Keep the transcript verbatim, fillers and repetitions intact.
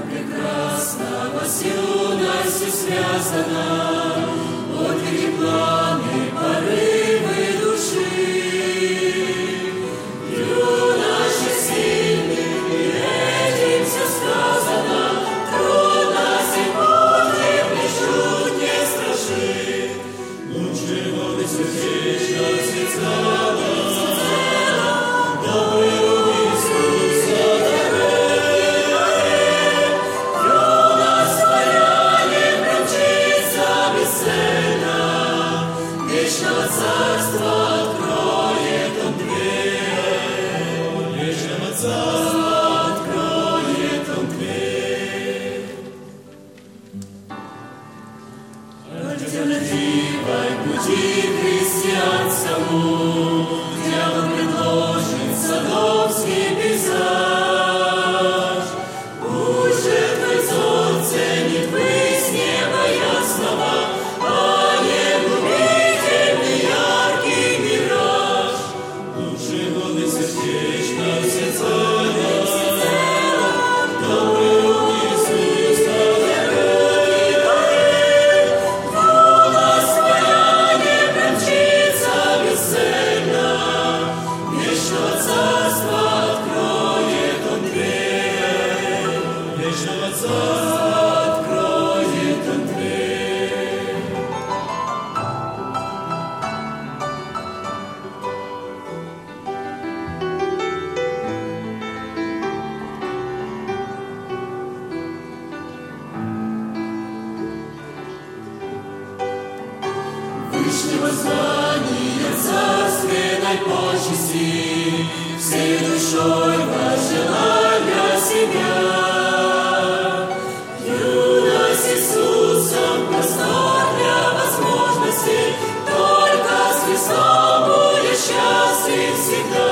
прекрасного с юностью связана, отклики, планы, порывы души. Юноша сильный, и этим все сказано, трудности пути плещут, не страши. Лучше годы сердечно всецело, добрый рук Иисуса дарит. Юность твоя не промчится бесцельно, вечного царства откроет он дверь. Вечного царства откроет он дверь. Альтернативой пути христианскому дьявол предложит садовский пейзаж. Пусть же твой взор ценит высь неба ясного, а не губительный яркий мираж. Лучше годы сердечно всецело, добрый рук Иисуса дарит. Юность твоя не промчится бесцельно, вечного царства откроет он дверь. Вечного царства откроет он дверь. Вышнего звания царственной почести, всей душой возжелай для себя. Юность Иисусом простор для возможностей, только с Христом будешь счастлив всегда.